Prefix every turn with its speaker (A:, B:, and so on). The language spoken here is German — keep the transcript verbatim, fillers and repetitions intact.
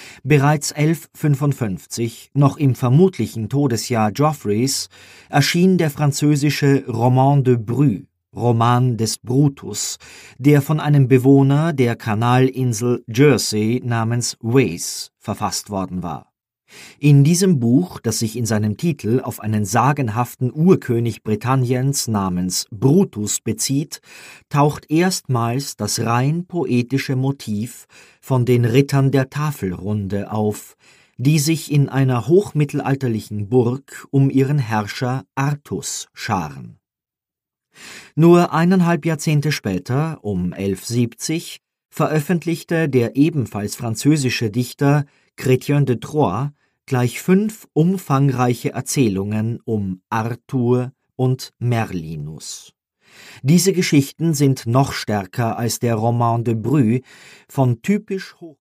A: Bereits elfhundertfünfundfünfzig, noch im vermutlichen Todesjahr Geoffreys, erschien der französische Roman de Bru, Roman des Brutus, der von einem Bewohner der Kanalinsel Jersey namens Wace verfasst worden war. In diesem Buch, das sich in seinem Titel auf einen sagenhaften Urkönig Britanniens namens Brutus bezieht, taucht erstmals das rein poetische Motiv von den Rittern der Tafelrunde auf, die sich in einer hochmittelalterlichen Burg um ihren Herrscher Artus scharen. Nur eineinhalb Jahrzehnte später, um elfhundertsiebzig, veröffentlichte der ebenfalls französische Dichter Chrétien de Troyes gleich fünf umfangreiche Erzählungen um Arthur und Merlinus. Diese Geschichten sind noch stärker als der Roman de Bru von typisch hoch